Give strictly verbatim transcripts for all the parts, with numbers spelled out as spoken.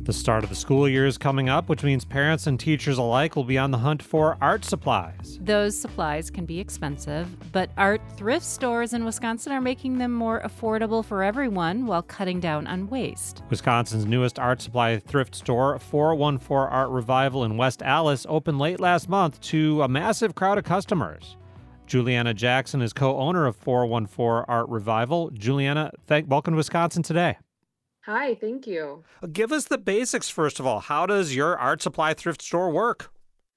The start of the school year is coming up, which means parents and teachers alike will be on the hunt for art supplies. Those supplies can be expensive, but art thrift stores in Wisconsin are making them more affordable for everyone while cutting down on waste. Wisconsin's newest art supply thrift store, four one four Art Revival in West Allis, opened late last month to a massive crowd of customers. Juliana Jackson is co-owner of four one four Art Revival. Juliana, thank, welcome to Wisconsin Today. Hi, thank you. Give us the basics, first of all. How does your art supply thrift store work?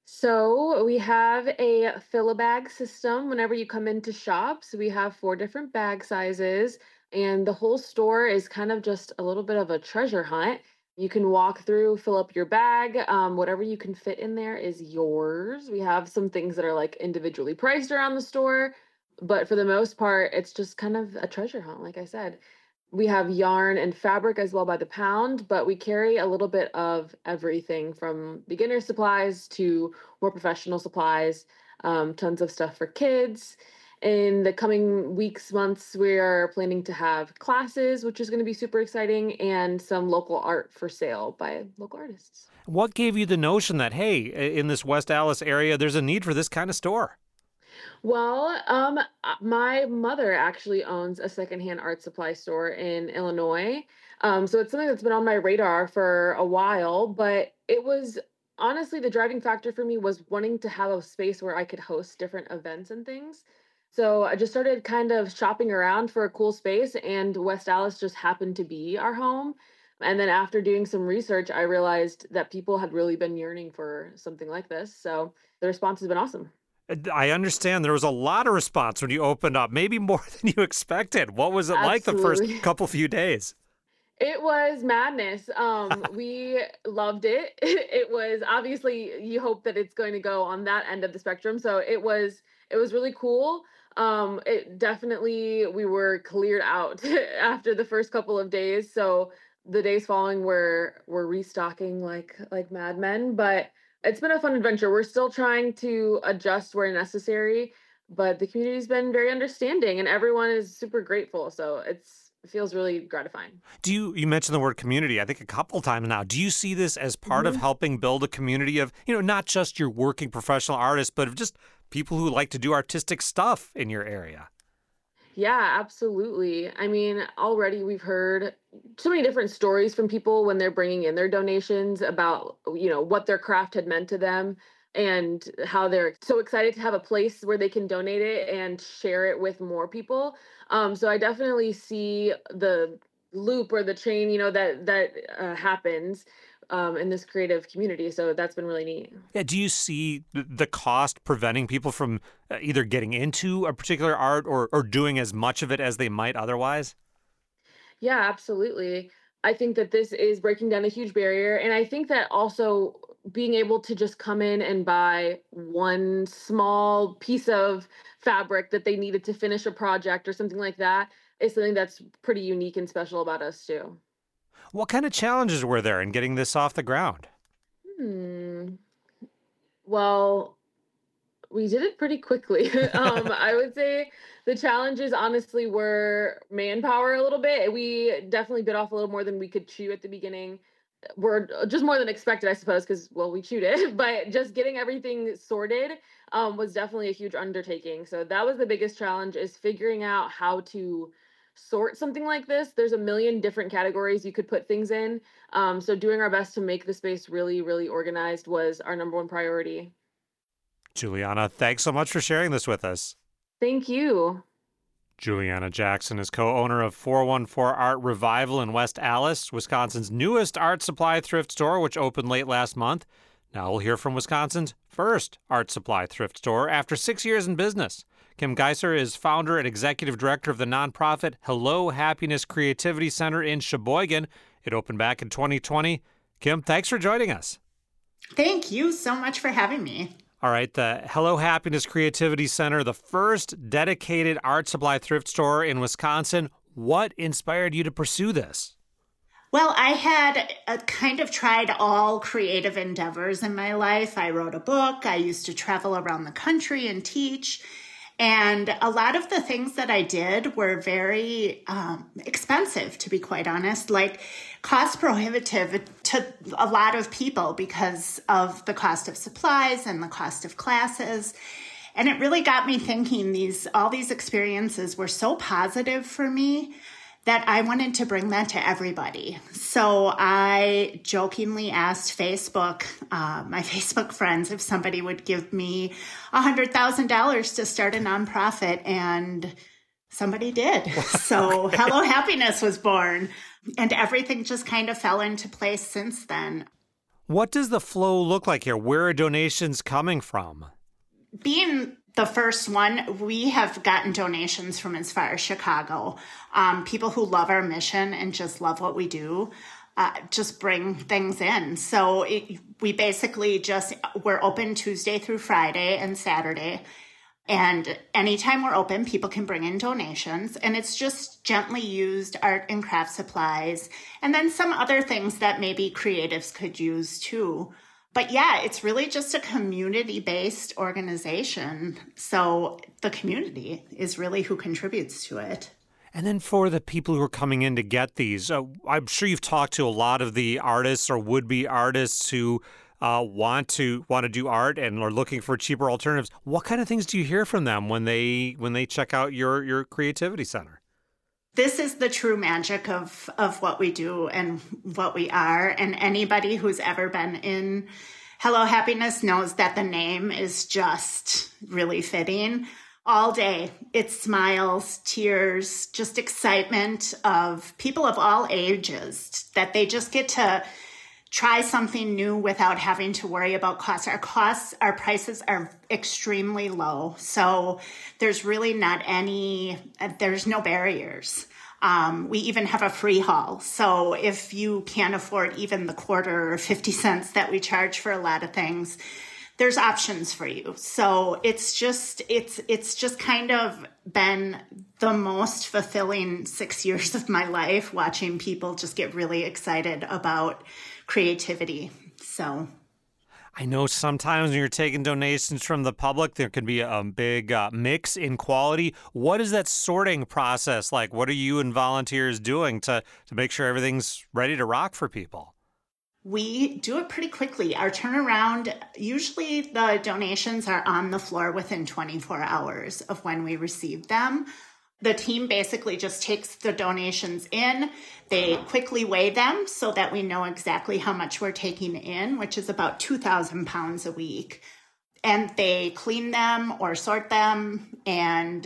So we have a fill-a-bag system whenever you come into shops. We have four different bag sizes, and the whole store is kind of just a little bit of a treasure hunt. You can walk through, fill up your bag. Um, whatever you can fit in there is yours. We have some things that are like individually priced around the store, but for the most part, it's just kind of a treasure hunt, like I said. We have yarn and fabric as well by the pound, but we carry a little bit of everything from beginner supplies to more professional supplies, um, tons of stuff for kids. In the coming weeks, months, we are planning to have classes, which is going to be super exciting, and some local art for sale by local artists. What gave you the notion that, hey, in this West Allis area, there's a need for this kind of store? Well, um, my mother actually owns a secondhand art supply store in Illinois. Um, so it's something that's been on my radar for a while, but it was honestly the driving factor for me was wanting to have a space where I could host different events and things. So I just started kind of shopping around for a cool space, and West Allis just happened to be our home. And then after doing some research, I realized that people had really been yearning for something like this. So the response has been awesome. I understand there was a lot of response when you opened up, maybe more than you expected. What was it Absolutely. like the first couple few days? It was madness. Um, we loved it. It was obviously, you hope that it's going to go on that end of the spectrum. So it was, it was really cool. Um, it definitely, we were cleared out after the first couple of days. So the days following we're, we're restocking like, like madmen, but it's been a fun adventure. We're still trying to adjust where necessary, but the community's been very understanding and everyone is super grateful. So it's, it feels really gratifying. Do you, you mentioned the word community, I think a couple times now. Do you see this as part mm-hmm. of helping build a community of, you know, not just your working professional artists, but of just people who like to do artistic stuff in your area? Yeah, absolutely. I mean, already we've heard so many different stories from people when they're bringing in their donations about, you know, what their craft had meant to them and how they're so excited to have a place where they can donate it and share it with more people. Um, so I definitely see the loop or the chain, you know, that that uh, happens um, in this creative community. So that's been really neat. Yeah. Do you see the cost preventing people from either getting into a particular art or, or doing as much of it as they might otherwise? Yeah, absolutely. I think that this is breaking down a huge barrier. And I think that also being able to just come in and buy one small piece of fabric that they needed to finish a project or something like that is something that's pretty unique and special about us too. What kind of challenges were there in getting this off the ground? Hmm. Well, we did it pretty quickly. um, I would say the challenges honestly were manpower a little bit. We definitely bit off a little more than we could chew at the beginning. We're just more than expected, I suppose, because, well, we chewed it. But just getting everything sorted um, was definitely a huge undertaking. So that was the biggest challenge, is figuring out how to sort something like this. There's a million different categories you could put things in. Um, so doing our best to make the space really, really organized was our number one priority. Juliana, thanks so much for sharing this with us. Thank you. Juliana Jackson is co-owner of four one four Art Revival in West Allis, Wisconsin's newest art supply thrift store, which opened late last month. Now we'll hear from Wisconsin's first art supply thrift store after six years in business. Kim Geiser is founder and executive director of the nonprofit Hello Happiness Creativity Center in Sheboygan. It opened back in twenty twenty. Kim, thanks for joining us. Thank you so much for having me. All right, the Hello Happiness Creativity Center, the first dedicated art supply thrift store in Wisconsin. What inspired you to pursue this? Well, I had uh, kind of tried all creative endeavors in my life. I wrote a book. I used to travel around the country and teach. And a lot of the things that I did were very um, expensive, to be quite honest, like cost prohibitive to a lot of people because of the cost of supplies and the cost of classes. And it really got me thinking these all these experiences were so positive for me that I wanted to bring that to everybody. So I jokingly asked Facebook, uh, my Facebook friends, if somebody would give me one hundred thousand dollars to start a nonprofit, and somebody did. So okay. Hello Happiness was born, and everything just kind of fell into place since then. What does the flow look like here? Where are donations coming from? Being the first one, we have gotten donations from as far as Chicago. Um, people who love our mission and just love what we do, uh, just bring things in. So it, we basically just, we're open Tuesday through Friday and Saturday. And anytime we're open, people can bring in donations. And it's just gently used art and craft supplies. And then some other things that maybe creatives could use too. But yeah, it's really just a community-based organization. So the community is really who contributes to it. And then for the people who are coming in to get these, uh, I'm sure you've talked to a lot of the artists or would-be artists who uh, want to want to do art and are looking for cheaper alternatives. What kind of things do you hear from them when they when they check out your your creativity center? This is the true magic of, of what we do and what we are. And anybody who's ever been in Hello Happiness knows that the name is just really fitting. All day, it's smiles, tears, just excitement of people of all ages, that they just get to try something new without having to worry about costs. Our costs, our prices are extremely low. So there's really not any, there's no barriers. Um, we even have a free haul. So if you can't afford even the quarter or fifty cents that we charge for a lot of things, there's options for you. So it's just, it's, it's just kind of been the most fulfilling six years of my life, watching people just get really excited about creativity. So I know sometimes when you're taking donations from the public, there can be a big uh, mix in quality. What is that sorting process like? What are you and volunteers doing to, to make sure everything's ready to rock for people? We do it pretty quickly. Our turnaround, usually the donations are on the floor within twenty-four hours of when we receive them. The team basically just takes the donations in. They quickly weigh them so that we know exactly how much we're taking in, which is about two thousand pounds a week. And they clean them or sort them and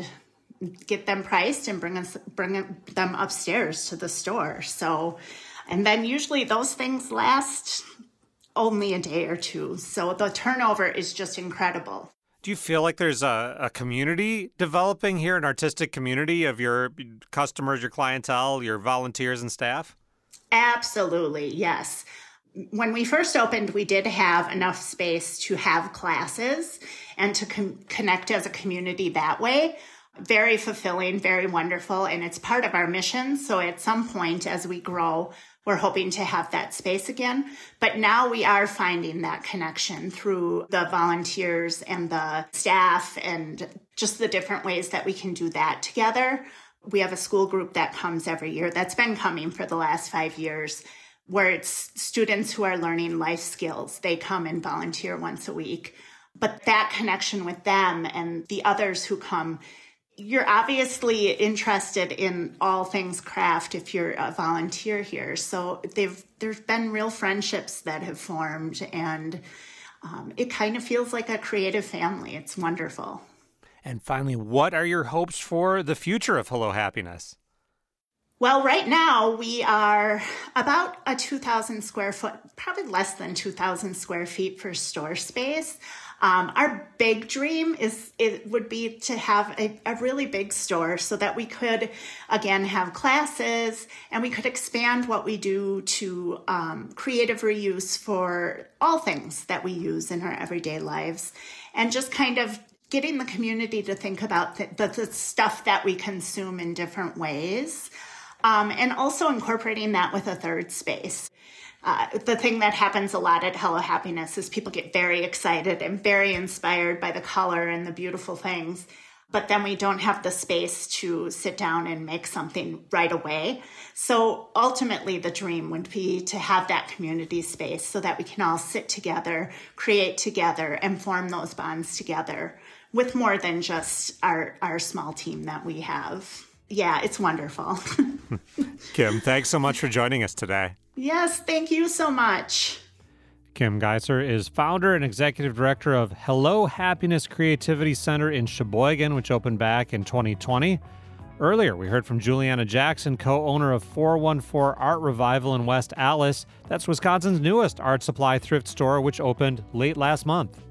get them priced and bring us bring them upstairs to the store. So, and then usually those things last only a day or two. So the turnover is just incredible. Do you feel like there's a, a community developing here, an artistic community of your customers, your clientele, your volunteers and staff? Absolutely, yes. When we first opened, we did have enough space to have classes and to con- connect as a community that way. Very fulfilling, very wonderful, and it's part of our mission. So at some point as we grow, we're hoping to have that space again. But now we are finding that connection through the volunteers and the staff and just the different ways that we can do that together. We have a school group that comes every year that's been coming for the last five years, where it's students who are learning life skills. They come and volunteer once a week. But that connection with them and the others who come, you're obviously interested in all things craft if you're a volunteer here. So they've there's been real friendships that have formed, and um, it kind of feels like a creative family. It's wonderful. And finally, what are your hopes for the future of Hello Happiness? Well, right now we are about a two thousand square foot, probably less than two thousand square feet for store space. Um, our big dream is it would be to have a, a really big store so that we could, again, have classes and we could expand what we do to um, creative reuse for all things that we use in our everyday lives, and just kind of getting the community to think about the, the, the stuff that we consume in different ways, um, and also incorporating that with a third space. Uh, the thing that happens a lot at Hello Happiness is people get very excited and very inspired by the color and the beautiful things. but then we don't have the space to sit down and make something right away. So ultimately, the dream would be to have that community space so that we can all sit together, create together, and form those bonds together with more than just our, our small team that we have. Yeah, it's wonderful. Kim, thanks so much for joining us today. Yes, thank you so much. Kim Geiser is founder and executive director of Hello Happiness Creativity Center in Sheboygan, which opened back in twenty twenty. Earlier, we heard from Juliana Jackson, co-owner of four one four Art Revival in West Allis. That's Wisconsin's newest art supply thrift store, which opened late last month.